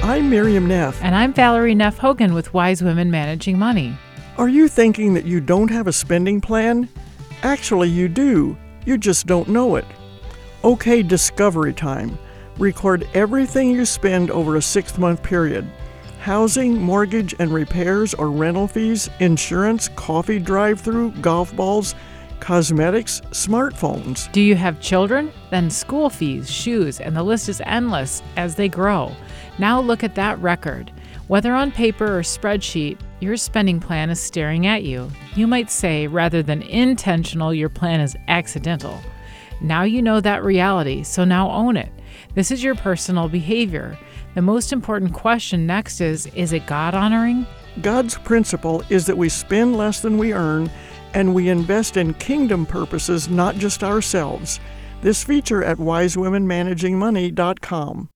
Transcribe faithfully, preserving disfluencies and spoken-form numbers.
I'm Miriam Neff. And I'm Valerie Neff Hogan with Wise Women Managing Money. Are you thinking that you don't have a spending plan? Actually, you do. You just don't know it. Okay, discovery time. Record everything you spend over a six-month period. Housing, mortgage and repairs or rental fees, insurance, coffee drive-through, golf balls, cosmetics, smartphones. Do you have children? Then school fees, shoes, and the list is endless as they grow. Now look at that record. Whether on paper or spreadsheet, your spending plan is staring at you. You might say, rather than intentional, your plan is accidental. Now you know that reality, so now own it. This is your personal behavior. The most important question next is, is it God-honoring? God's principle is that we spend less than we earn, and we invest in kingdom purposes, not just ourselves. This feature at wise women managing money dot com.